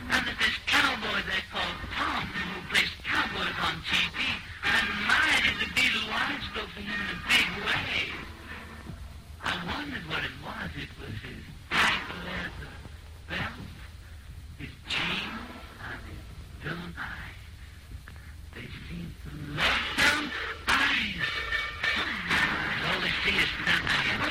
And there's this cowboy they call Tom who plays cowboys on TV. And my, the Beatle wives go for him in a big way. I wondered what it was. It was his black leather belt, his jeans, and his villain eyes. They seem to let down eyes. All they see is that eyes.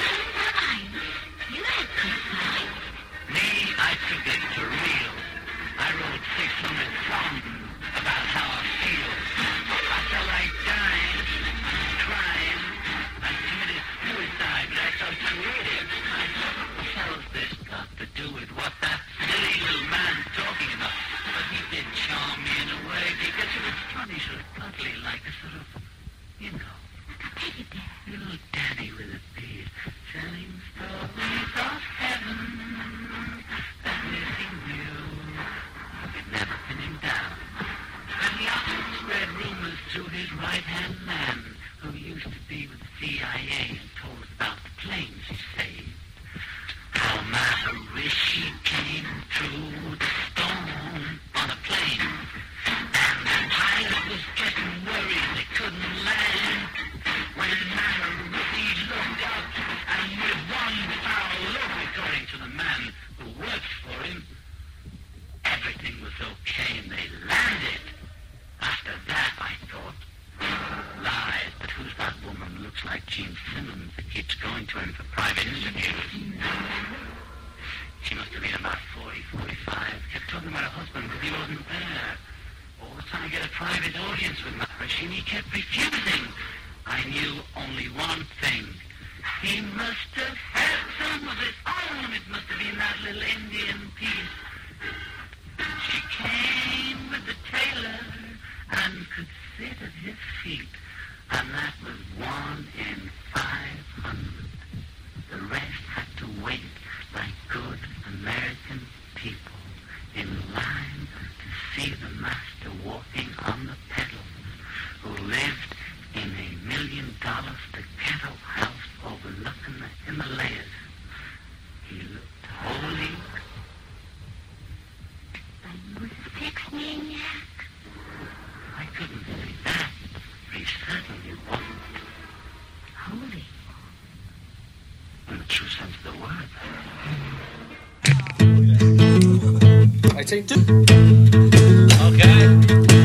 You had eyes. Me, I took it for real. I wrote 600 songs about how I feel. I felt like dying, crying. I committed suicide. I felt creative. I thought, what the hell's this got to do with what that silly little man's talking about? But he did charm me in a way because he was funny, sort of cuddly, like a sort of, you know, little daddy with a beard, telling stories of heaven that he knew. We'd never pin him down. And he often spread rumors to his right-hand man, who used to be with the CIA and told us about the planes he saved. How Maharishi came through the storm on a plane, and the pilot was getting worried they couldn't land. When Maharishi looked up, and with one foul look, according to the man who worked for him, everything was okay and they landed. After that, I thought, lies, but who's that woman who looks like Gene Simmons that keeps going to him for private interviews? She must have been about 40, 45. Kept talking about her husband because he wasn't there. Always trying to get a private audience with Maharishi, and he kept refusing. I knew only one thing. He must have had some of his own. It must have been that little Indian piece. She came with the tailor and could sit at his feet, and that was 1 in 500. The rest had to wait like good American people in line to see the master walking on the pedals, who lived in $1 million staccato house overlooking the Himalayas. He looked holy. He was a sex maniac. I couldn't say that. He certainly wasn't holy. In the true sense of the word. I take 2. Okay.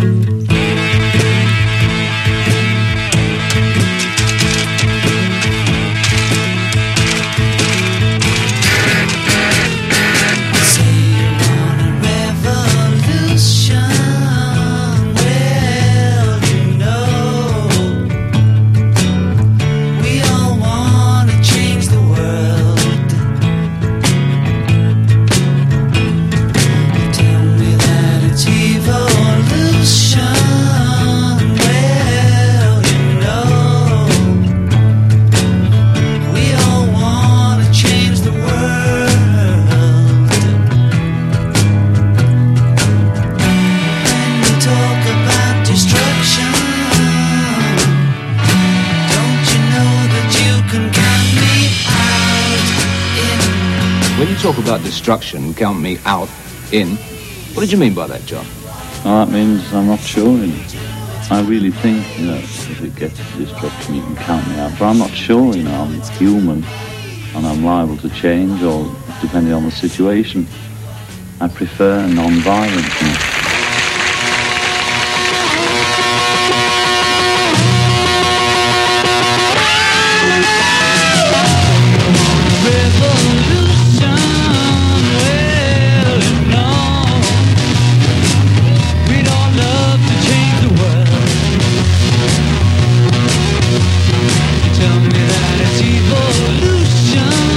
Talk about destruction, count me out, in. What did you mean by that, John? Oh, that means I'm not sure. I really think, if it gets to destruction, you can count me out. But I'm not sure, I'm human, and I'm liable to change, or depending on the situation. I prefer non-violence.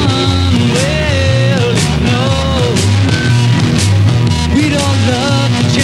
We don't love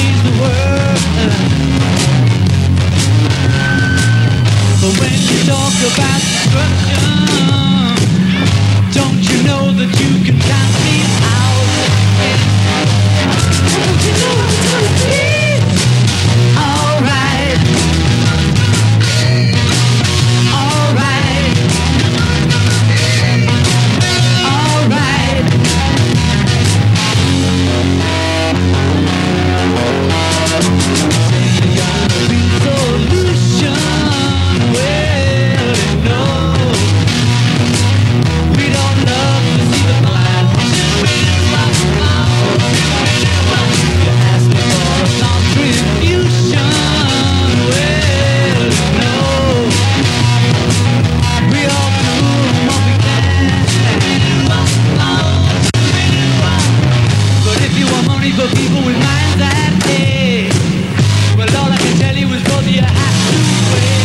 people with minds that day. Well, all I can tell you is, brother, you have to wait.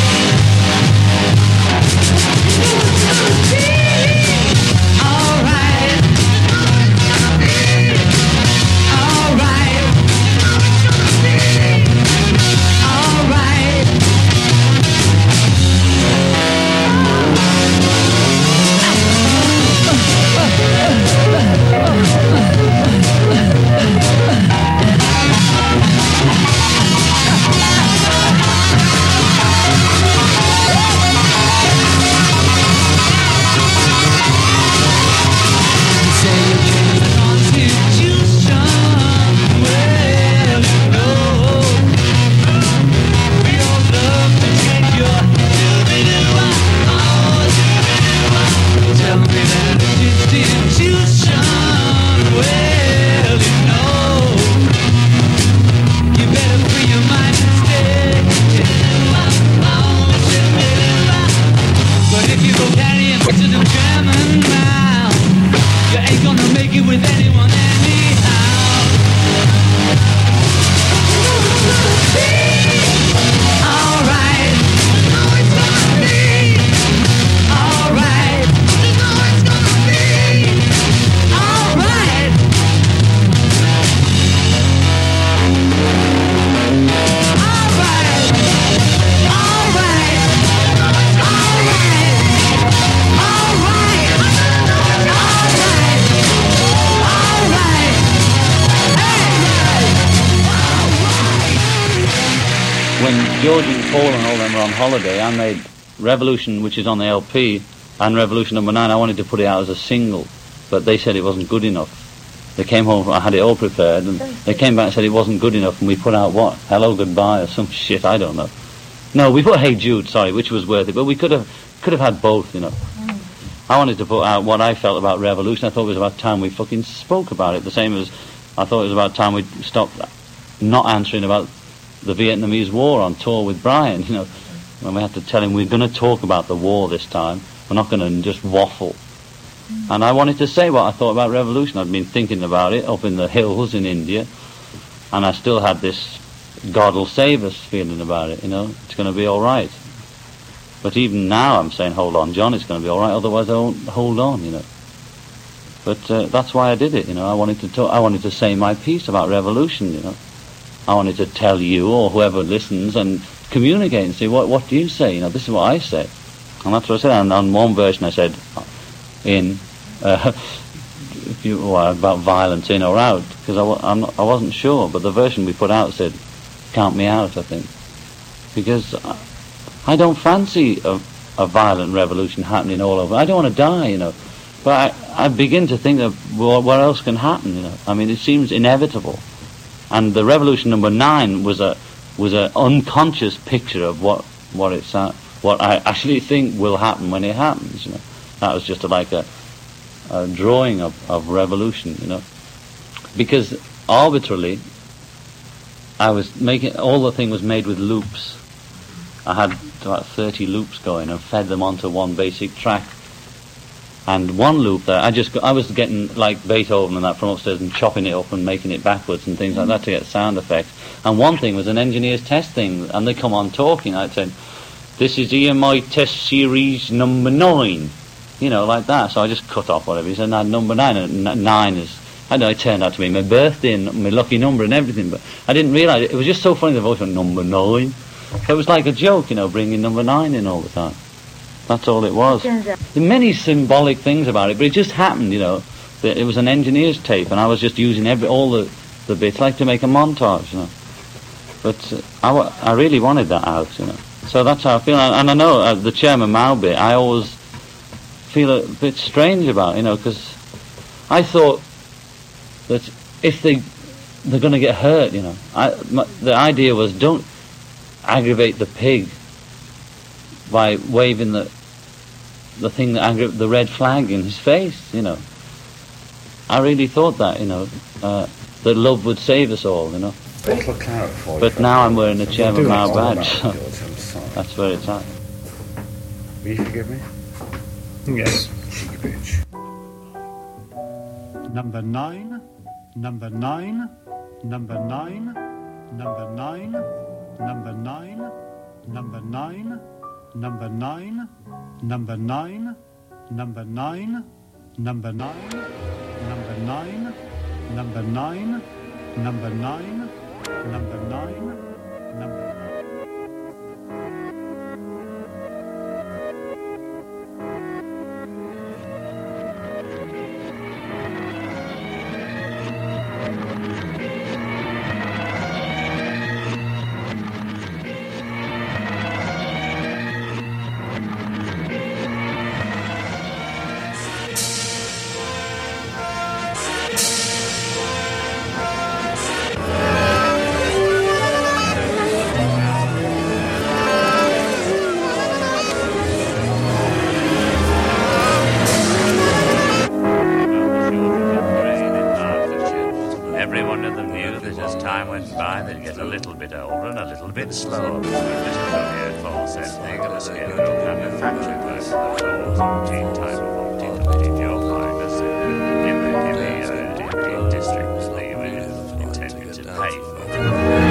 Alright. Alright. Alright. George and Paul and all them were on holiday, I made Revolution, which is on the LP, and Revolution number 9. I wanted to put it out as a single, but they said it wasn't good enough. They came home, I had it all prepared, and they came back and said it wasn't good enough, and we put out what? Hello, Goodbye, or some shit, I don't know. No, we put Hey Jude, sorry, which was worth it, but we could have had both, you know. I wanted to put out what I felt about Revolution. I thought it was about time we fucking spoke about it, the same as I thought it was about time we stopped not answering about the Vietnamese War on tour with Brian, you know, when we had to tell him we're going to talk about the war this time, we're not going to just waffle. And I wanted to say what I thought about Revolution. I'd been thinking about it up in the hills in India, and I still had this God will save us feeling about it, you know, it's going to be all right. But even now I'm saying, hold on, John, it's going to be all right, otherwise I won't hold on, you know. But that's why I did it, you know. I wanted to say my piece about Revolution, you know. I wanted to tell you or whoever listens and communicate and say, what do you say? You know, this is what I say. And that's what I said. And on one version I said, about violence in or out, because I wasn't sure. But the version we put out said, count me out, I think. Because I don't fancy a violent revolution happening all over. I don't want to die, you know. But I begin to think of what else can happen, you know. I mean, it seems inevitable. And the Revolution number 9 was a unconscious picture of what I actually think will happen when it happens. You know, that was just like a drawing of revolution. You know, because arbitrarily, I was making all the thing was made with loops. I had about 30 loops going and fed them onto one basic track. And one loop there, I was getting like Beethoven and that from upstairs and chopping it up and making it backwards and things like that to get sound effects. And one thing was an engineer's test thing, and they come on talking. I'd say, this is EMI test series number 9, you know, like that. So I just cut off whatever he said, number 9, and 9 is, I know it turned out to be my birthday and my lucky number and everything, but I didn't realise it. It was just so funny, the voice went, number 9. So it was like a joke, you know, bringing number 9 in all the time. That's all it was. There are many symbolic things about it, but it just happened, you know. It was an engineer's tape, and I was just using all the bits, like to make a montage, you know. But I really wanted that out, you know. So that's how I feel. And I know the Chairman Mao bit, I always feel a bit strange about, you know, because I thought that if they're going to get hurt, you know. The idea was, don't aggravate the pig by waving the thing the red flag in his face, you know. I really thought that, you know, that love would save us all, you know. Bottle of claret for you. But now I'm wearing a Chairman Mao badge, so that's where it's at. Will you forgive me? Yes. Cheeky bitch. Number 9, number 9. number 9, number 9, number 9, number 9, number 9, number 9, number 9, number 9, number 9, number 9, number 9, number 9, number 9. Everyone of them knew that as time went by, they'd get a little bit older and a little bit slower. This Tony Paul said thing at the Scarecrow kind of factory work for the floors of teen time of teen you'll find us in the districts that you were intending to pay for.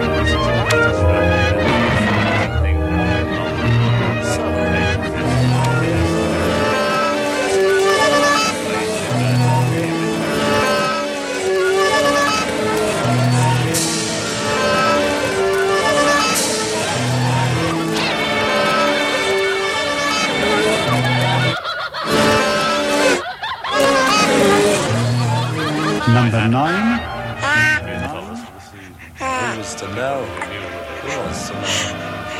Number 9. Who was to know? Who wants to know?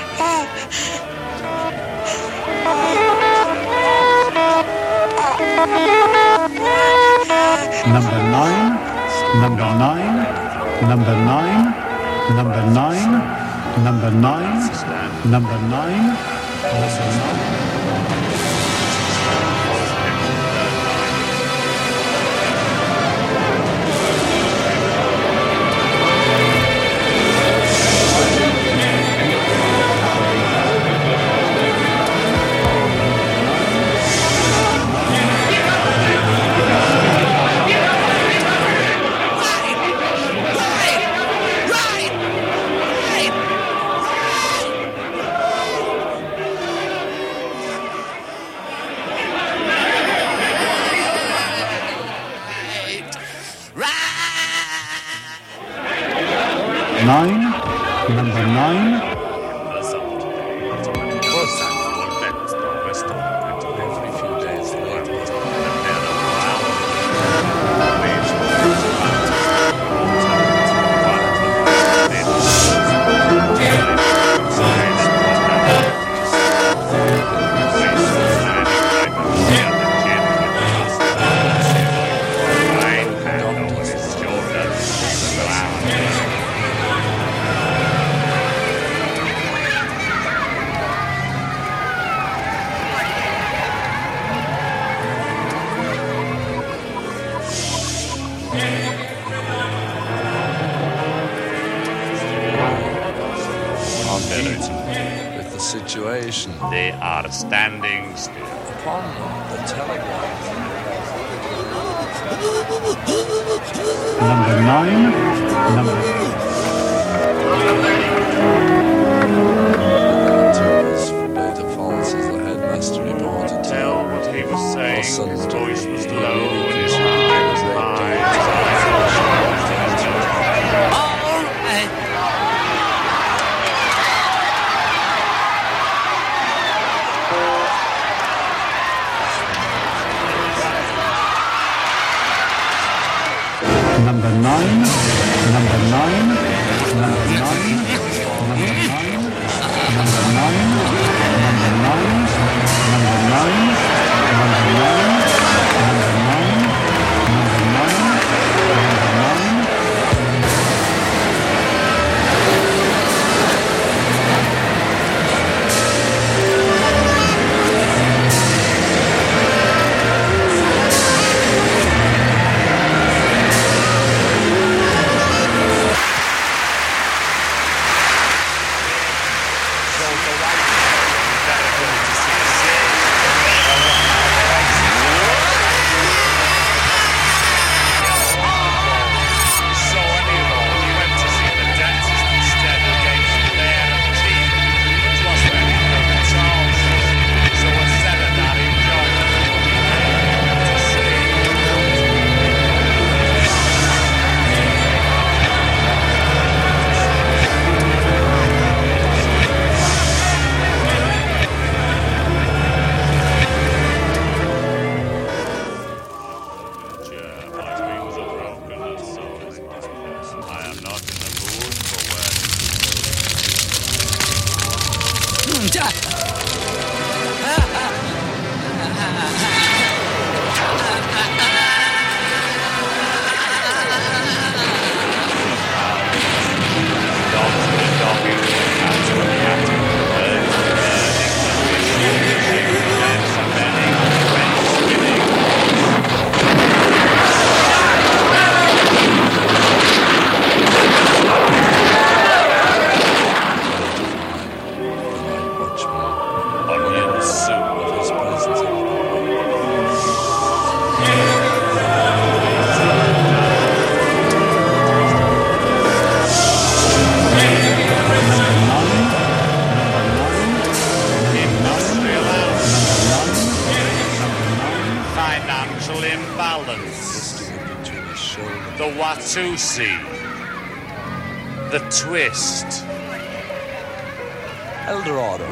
Number 9. Number 9. Number 9. Number 9. Number 9. Number 9. Number 9. Nine, number 9. Every few days later. With the situation. They are standing still. Upon the telegraph. Number 9. Number Beta Falls as the headmaster reported. Tell what he was saying. His voice was low and his eye was high. Number 9, number 9, number 9, number 9, number 9, number 9, number 9, number 9, number 9, number 9, number 9. To see a The Watusi. The Twist. Eldorado.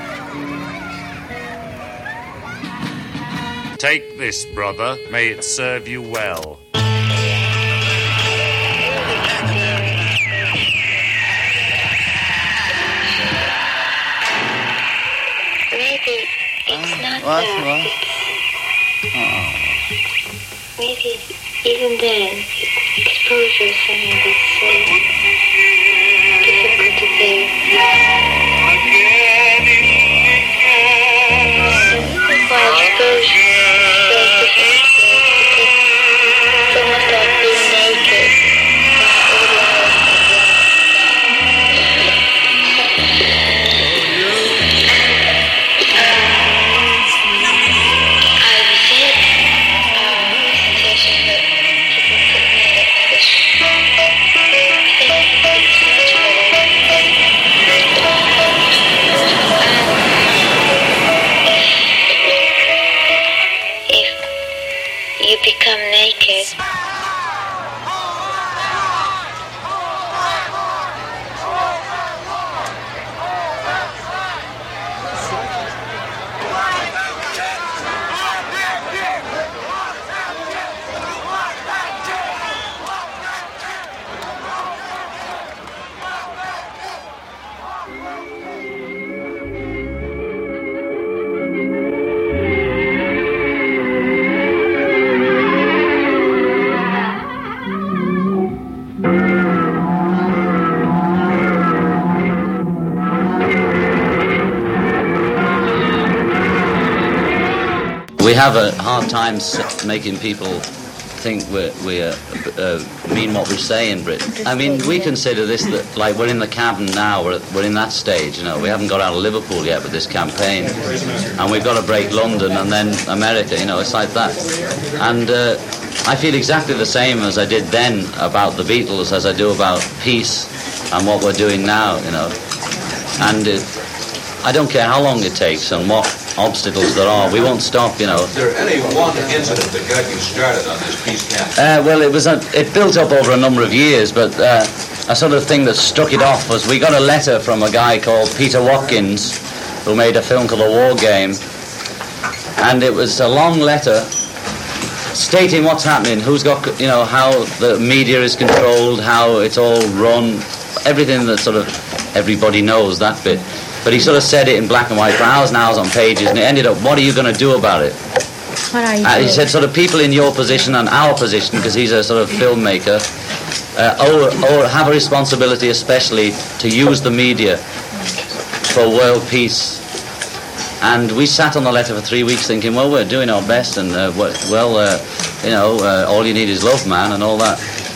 Take this, brother. May it serve you well. Maybe it's not that. Maybe even then, exposure is something that's so difficult to bear. Why exposure is so difficult because it's almost like being naked. Become naked. We have a hard time making people think we mean what we say in Britain. I mean, we consider this that, like, we're in the cabin now, we're in that stage, you know. We haven't got out of Liverpool yet with this campaign, and we've got to break London and then America, you know, it's like that. And I feel exactly the same as I did then about the Beatles as I do about peace and what we're doing now, you know. And I don't care how long it takes and what obstacles there are, we won't stop, you know. Is there any one incident that got you started on this peace campaign? Well, it built up over a number of years, but a sort of thing that struck it off was we got a letter from a guy called Peter Watkins, who made a film called The War Game, and it was a long letter stating what's happening, who's got, you know, how the media is controlled, how it's all run, everything that sort of everybody knows, that bit. But he sort of said it in black and white for hours and hours on pages, and it ended up, what are you going to do about it? What are you He said sort of people in your position and our position, because he's a sort of filmmaker, or have a responsibility especially to use the media for world peace. And we sat on the letter for 3 weeks thinking, well, we're doing our best, and you know, all you need is love, man, and all that.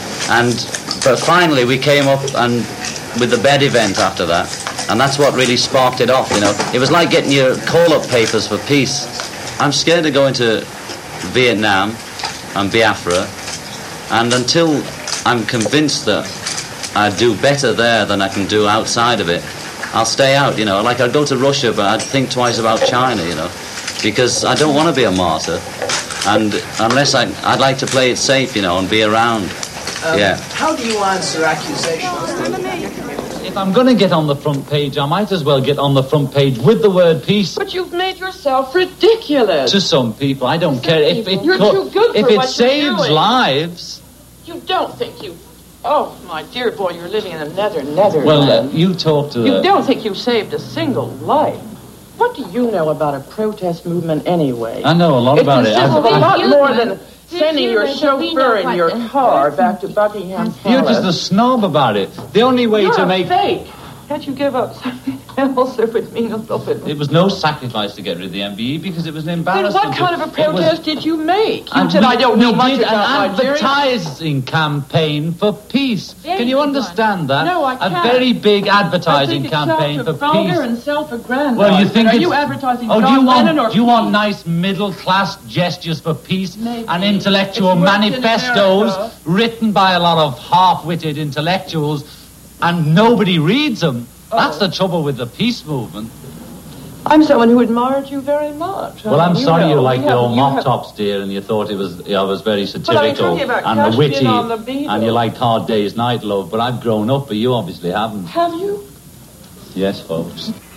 But finally we came up and with the bed event after that, and that's what really sparked it off, you know. It was like getting your call-up papers for peace. I'm scared to go into Vietnam and Biafra, and until I'm convinced that I do better there than I can do outside of it, I'll stay out, you know. Like, I'd go to Russia, but I'd think twice about China, you know, because I don't want to be a martyr, and unless I'd like to play it safe, you know, and be around. Yeah. How do you answer accusations? If I'm going to get on the front page, I might as well get on the front page with the word peace. But you've made yourself ridiculous. To some people, I don't care. If it You're too good for if it what saves you're doing. lives. You don't think you Oh, my dear boy, you're living in the Netherlands. Well, you talk to You don't think you saved a single life. What do you know about a protest movement anyway? I know a lot about it. It's a lot more than sending your chauffeur in your car back to Buckingham Palace. You're just a snob about it. The only way You're to a make... fake. Can't you give up something else that would mean a little bit? It was no sacrifice to get rid of the MBE because it was an embarrassment. Then what kind of a protest did you make? You And said, I don't know much did about an Nigeria. advertising campaign for peace. Can you understand that? No, I can't. A very big advertising campaign for vulgar peace. and self-aggrandizing. Well, you think Are it's... you advertising Oh, John Lennon or do you want nice middle-class gestures for peace Maybe. and intellectual It's worked in manifestos America. written by a lot of half-witted intellectuals and nobody reads them? That's the trouble with the peace movement. I'm someone who admired you very much. Well, I'm sorry you know, liked you the have- old you mop have- tops, dear, and you thought I was very But I'm satirical talking about and cashed witty, in on the Beatles. and you liked Hard Day's Night, love, but I've grown up, but you obviously haven't. Have you? Yes, folks.